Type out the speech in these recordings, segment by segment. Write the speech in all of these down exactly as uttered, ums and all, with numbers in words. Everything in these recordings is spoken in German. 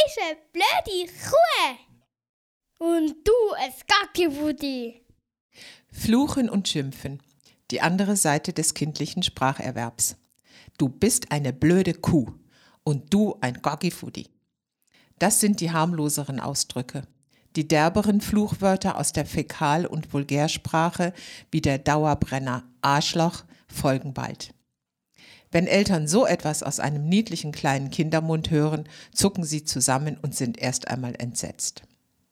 Scheiße, blöde Kuh. Und du, es Gackewudi. Fluchen und schimpfen. Die andere Seite des kindlichen Spracherwerbs. Du bist eine blöde Kuh und du ein Gackewudi. Das sind die harmloseren Ausdrücke. Die derberen Fluchwörter aus der Fäkal- und Vulgärsprache wie der Dauerbrenner Arschloch folgen bald. Wenn Eltern so etwas aus einem niedlichen kleinen Kindermund hören, zucken sie zusammen und sind erst einmal entsetzt.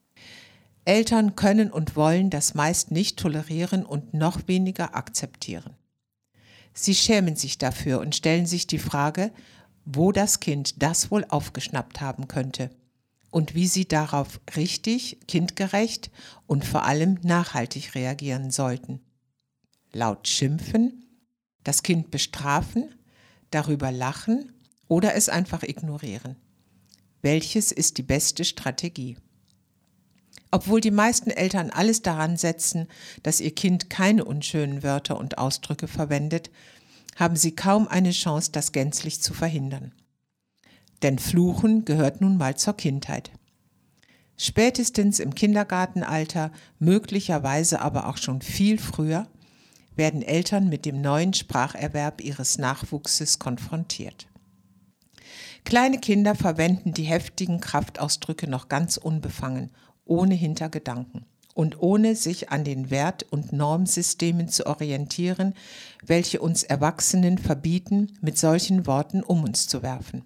Eltern können und wollen das meist nicht tolerieren und noch weniger akzeptieren. Sie schämen sich dafür und stellen sich die Frage, wo das Kind das wohl aufgeschnappt haben könnte und wie sie darauf richtig, kindgerecht und vor allem nachhaltig reagieren sollten. Laut schimpfen, das Kind bestrafen, darüber lachen oder es einfach ignorieren. Welches ist die beste Strategie? Obwohl die meisten Eltern alles daran setzen, dass ihr Kind keine unschönen Wörter und Ausdrücke verwendet, haben sie kaum eine Chance, das gänzlich zu verhindern. Denn Fluchen gehört nun mal zur Kindheit. Spätestens im Kindergartenalter, möglicherweise aber auch schon viel früher, werden Eltern mit dem neuen Spracherwerb ihres Nachwuchses konfrontiert. Kleine Kinder verwenden die heftigen Kraftausdrücke noch ganz unbefangen, ohne Hintergedanken und ohne sich an den Wert- und Normsystemen zu orientieren, welche uns Erwachsenen verbieten, mit solchen Worten um uns zu werfen.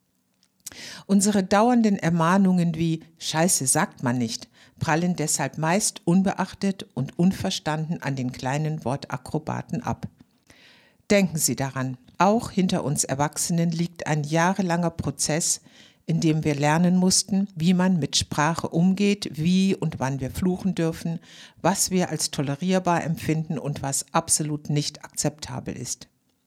Unsere dauernden Ermahnungen wie »Scheiße sagt man nicht« prallen deshalb meist unbeachtet und unverstanden an den kleinen Wortakrobaten ab. Denken Sie daran, auch hinter uns Erwachsenen liegt ein jahrelanger Prozess, in dem wir lernen mussten, wie man mit Sprache umgeht, wie und wann wir fluchen dürfen, was wir als tolerierbar empfinden und was absolut nicht akzeptabel ist.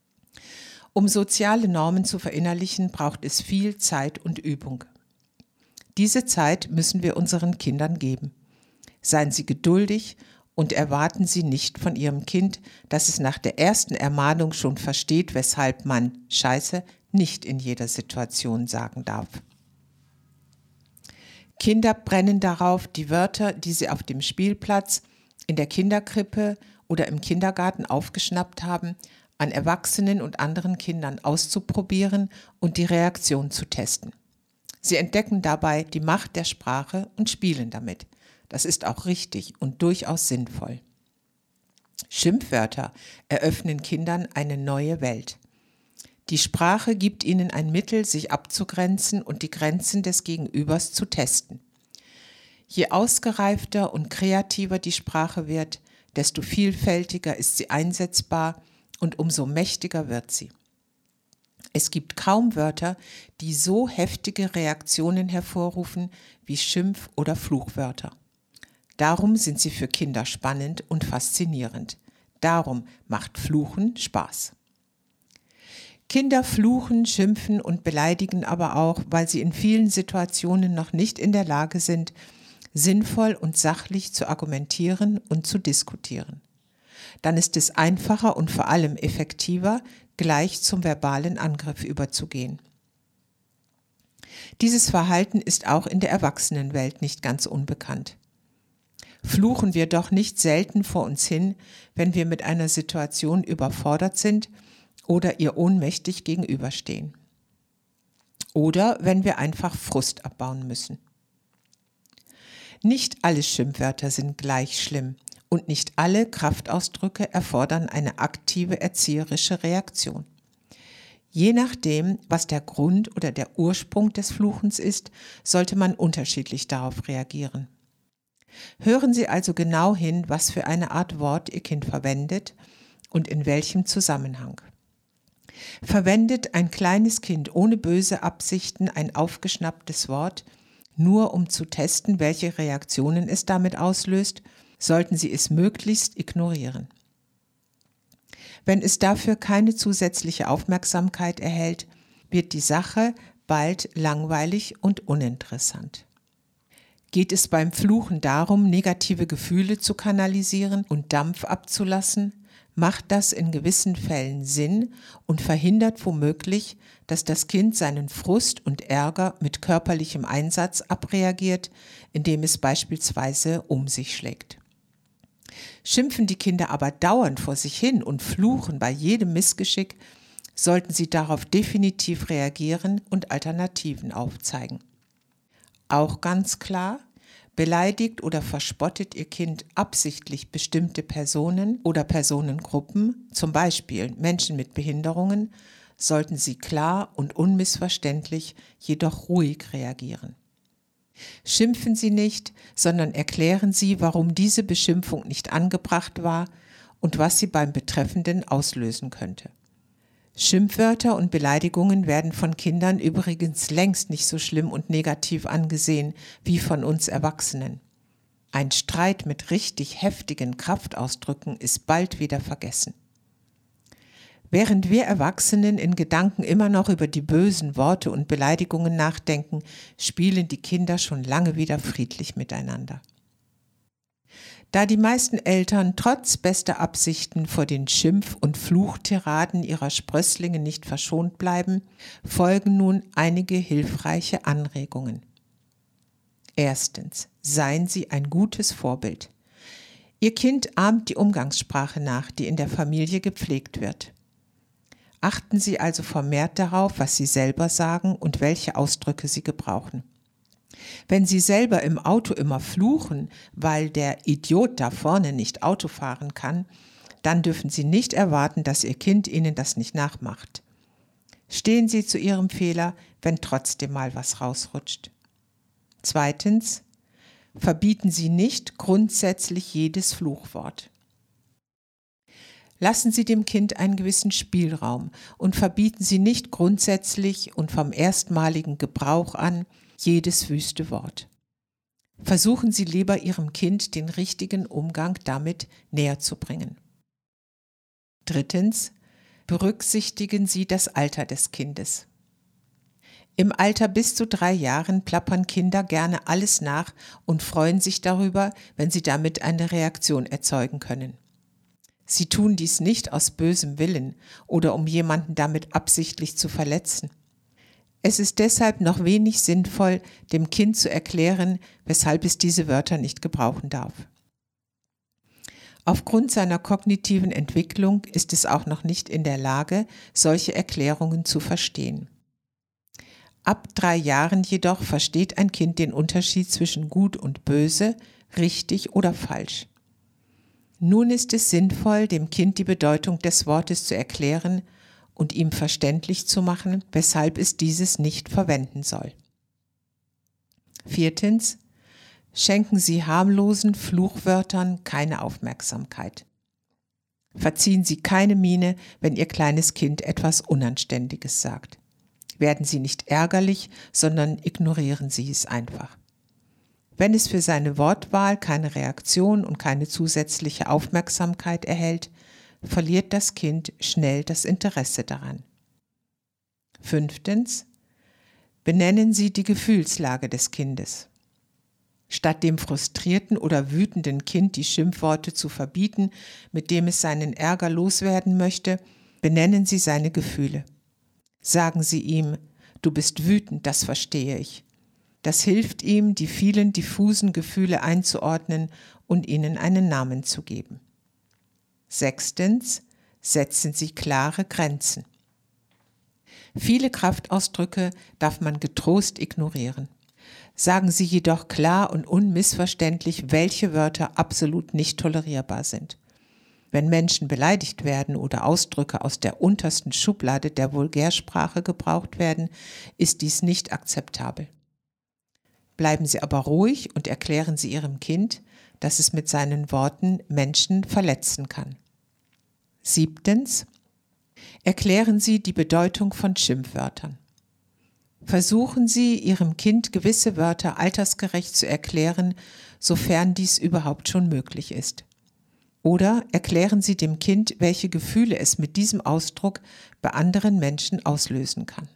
Um soziale Normen zu verinnerlichen, braucht es viel Zeit und Übung. Diese Zeit müssen wir unseren Kindern geben. Seien Sie geduldig und erwarten Sie nicht von Ihrem Kind, dass es nach der ersten Ermahnung schon versteht, weshalb man Scheiße nicht in jeder Situation sagen darf. Kinder brennen darauf, die Wörter, die sie auf dem Spielplatz, in der Kinderkrippe oder im Kindergarten aufgeschnappt haben, an Erwachsenen und anderen Kindern auszuprobieren und die Reaktion zu testen. Sie entdecken dabei die Macht der Sprache und spielen damit. Das ist auch richtig und durchaus sinnvoll. Schimpfwörter eröffnen Kindern eine neue Welt. Die Sprache gibt ihnen ein Mittel, sich abzugrenzen und die Grenzen des Gegenübers zu testen. Je ausgereifter und kreativer die Sprache wird, desto vielfältiger ist sie einsetzbar und umso mächtiger wird sie. Es gibt kaum Wörter, die so heftige Reaktionen hervorrufen wie Schimpf- oder Fluchwörter. Darum sind sie für Kinder spannend und faszinierend. Darum macht Fluchen Spaß. Kinder fluchen, schimpfen und beleidigen aber auch, weil sie in vielen Situationen noch nicht in der Lage sind, sinnvoll und sachlich zu argumentieren und zu diskutieren. Dann ist es einfacher und vor allem effektiver, gleich zum verbalen Angriff überzugehen. Dieses Verhalten ist auch in der Erwachsenenwelt nicht ganz unbekannt. Fluchen wir doch nicht selten vor uns hin, wenn wir mit einer Situation überfordert sind oder ihr ohnmächtig gegenüberstehen. Oder wenn wir einfach Frust abbauen müssen. Nicht alle Schimpfwörter sind gleich schlimm und nicht alle Kraftausdrücke erfordern eine aktive erzieherische Reaktion. Je nachdem, was der Grund oder der Ursprung des Fluchens ist, sollte man unterschiedlich darauf reagieren. Hören Sie also genau hin, was für eine Art Wort Ihr Kind verwendet und in welchem Zusammenhang. Verwendet ein kleines Kind ohne böse Absichten ein aufgeschnapptes Wort, nur um zu testen, welche Reaktionen es damit auslöst, sollten Sie es möglichst ignorieren. Wenn es dafür keine zusätzliche Aufmerksamkeit erhält, wird die Sache bald langweilig und uninteressant. Geht es beim Fluchen darum, negative Gefühle zu kanalisieren und Dampf abzulassen, macht das in gewissen Fällen Sinn und verhindert womöglich, dass das Kind seinen Frust und Ärger mit körperlichem Einsatz abreagiert, indem es beispielsweise um sich schlägt. Schimpfen die Kinder aber dauernd vor sich hin und fluchen bei jedem Missgeschick, sollten sie darauf definitiv reagieren und Alternativen aufzeigen. Auch ganz klar: Beleidigt oder verspottet Ihr Kind absichtlich bestimmte Personen oder Personengruppen, zum Beispiel Menschen mit Behinderungen, sollten Sie klar und unmissverständlich, jedoch ruhig reagieren. Schimpfen Sie nicht, sondern erklären Sie, warum diese Beschimpfung nicht angebracht war und was sie beim Betreffenden auslösen könnte. Schimpfwörter und Beleidigungen werden von Kindern übrigens längst nicht so schlimm und negativ angesehen wie von uns Erwachsenen. Ein Streit mit richtig heftigen Kraftausdrücken ist bald wieder vergessen. Während wir Erwachsenen in Gedanken immer noch über die bösen Worte und Beleidigungen nachdenken, spielen die Kinder schon lange wieder friedlich miteinander. Da die meisten Eltern trotz bester Absichten vor den Schimpf- und Fluchtiraden ihrer Sprösslinge nicht verschont bleiben, folgen nun einige hilfreiche Anregungen. Erstens: Seien Sie ein gutes Vorbild. Ihr Kind ahmt die Umgangssprache nach, die in der Familie gepflegt wird. Achten Sie also vermehrt darauf, was Sie selber sagen und welche Ausdrücke Sie gebrauchen. Wenn Sie selber im Auto immer fluchen, weil der Idiot da vorne nicht Auto fahren kann, dann dürfen Sie nicht erwarten, dass Ihr Kind Ihnen das nicht nachmacht. Stehen Sie zu Ihrem Fehler, wenn trotzdem mal was rausrutscht. Zweitens: Verbieten Sie nicht grundsätzlich jedes Fluchwort. Lassen Sie dem Kind einen gewissen Spielraum und verbieten Sie nicht grundsätzlich und vom erstmaligen Gebrauch an jedes wüste Wort. Versuchen Sie lieber Ihrem Kind den richtigen Umgang damit näher zu bringen. Drittens: Berücksichtigen Sie das Alter des Kindes. Im Alter bis zu drei Jahren plappern Kinder gerne alles nach und freuen sich darüber, wenn sie damit eine Reaktion erzeugen können. Sie tun dies nicht aus bösem Willen oder um jemanden damit absichtlich zu verletzen. Es ist deshalb noch wenig sinnvoll, dem Kind zu erklären, weshalb es diese Wörter nicht gebrauchen darf. Aufgrund seiner kognitiven Entwicklung ist es auch noch nicht in der Lage, solche Erklärungen zu verstehen. Ab drei Jahren jedoch versteht ein Kind den Unterschied zwischen gut und böse, richtig oder falsch. Nun ist es sinnvoll, dem Kind die Bedeutung des Wortes zu erklären und ihm verständlich zu machen, weshalb es dieses nicht verwenden soll. Viertens: Schenken Sie harmlosen Fluchwörtern keine Aufmerksamkeit. Verziehen Sie keine Miene, wenn Ihr kleines Kind etwas Unanständiges sagt. Werden Sie nicht ärgerlich, sondern ignorieren Sie es einfach. Wenn es für seine Wortwahl keine Reaktion und keine zusätzliche Aufmerksamkeit erhält, verliert das Kind schnell das Interesse daran. Fünftens: Benennen Sie die Gefühlslage des Kindes. Statt dem frustrierten oder wütenden Kind die Schimpfworte zu verbieten, mit dem es seinen Ärger loswerden möchte, benennen Sie seine Gefühle. Sagen Sie ihm: Du bist wütend, das verstehe ich. Das hilft ihm, die vielen diffusen Gefühle einzuordnen und ihnen einen Namen zu geben. Sechstens: Setzen Sie klare Grenzen. Viele Kraftausdrücke darf man getrost ignorieren. Sagen Sie jedoch klar und unmissverständlich, welche Wörter absolut nicht tolerierbar sind. Wenn Menschen beleidigt werden oder Ausdrücke aus der untersten Schublade der Vulgärsprache gebraucht werden, ist dies nicht akzeptabel. Bleiben Sie aber ruhig und erklären Sie Ihrem Kind, dass es mit seinen Worten Menschen verletzen kann. Siebtens: Erklären Sie die Bedeutung von Schimpfwörtern. Versuchen Sie, Ihrem Kind gewisse Wörter altersgerecht zu erklären, sofern dies überhaupt schon möglich ist. Oder erklären Sie dem Kind, welche Gefühle es mit diesem Ausdruck bei anderen Menschen auslösen kann.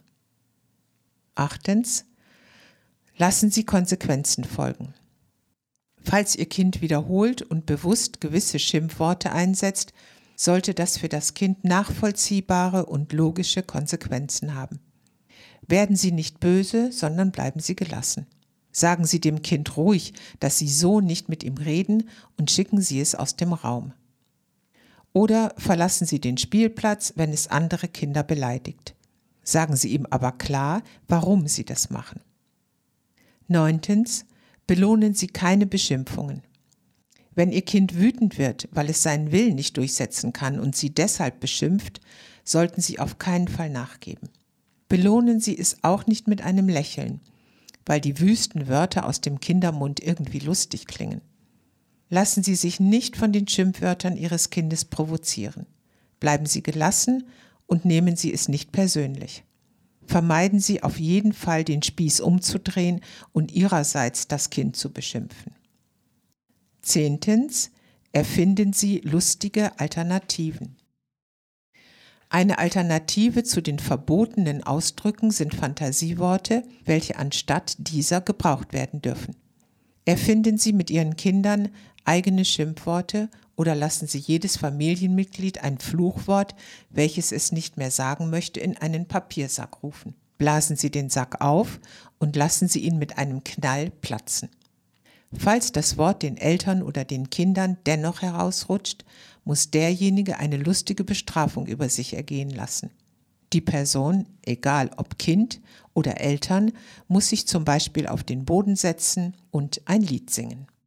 Achtens: Lassen Sie Konsequenzen folgen. Falls Ihr Kind wiederholt und bewusst gewisse Schimpfworte einsetzt, sollte das für das Kind nachvollziehbare und logische Konsequenzen haben. Werden Sie nicht böse, sondern bleiben Sie gelassen. Sagen Sie dem Kind ruhig, dass Sie so nicht mit ihm reden und schicken Sie es aus dem Raum. Oder verlassen Sie den Spielplatz, wenn es andere Kinder beleidigt. Sagen Sie ihm aber klar, warum Sie das machen. Neuntens, belohnen Sie keine Beschimpfungen. Wenn Ihr Kind wütend wird, weil es seinen Willen nicht durchsetzen kann und Sie deshalb beschimpft, sollten Sie auf keinen Fall nachgeben. Belohnen Sie es auch nicht mit einem Lächeln, weil die wüsten Wörter aus dem Kindermund irgendwie lustig klingen. Lassen Sie sich nicht von den Schimpfwörtern Ihres Kindes provozieren. Bleiben Sie gelassen und nehmen Sie es nicht persönlich. Vermeiden Sie auf jeden Fall, den Spieß umzudrehen und Ihrerseits das Kind zu beschimpfen. Zehntens, erfinden Sie lustige Alternativen. Eine Alternative zu den verbotenen Ausdrücken sind Fantasieworte, welche anstatt dieser gebraucht werden dürfen. Erfinden Sie mit Ihren Kindern eigene Schimpfworte oder lassen Sie jedes Familienmitglied ein Fluchwort, welches es nicht mehr sagen möchte, in einen Papiersack rufen. Blasen Sie den Sack auf und lassen Sie ihn mit einem Knall platzen. Falls das Wort den Eltern oder den Kindern dennoch herausrutscht, muss derjenige eine lustige Bestrafung über sich ergehen lassen. Die Person, egal ob Kind oder Eltern, muss sich zum Beispiel auf den Boden setzen und ein Lied singen.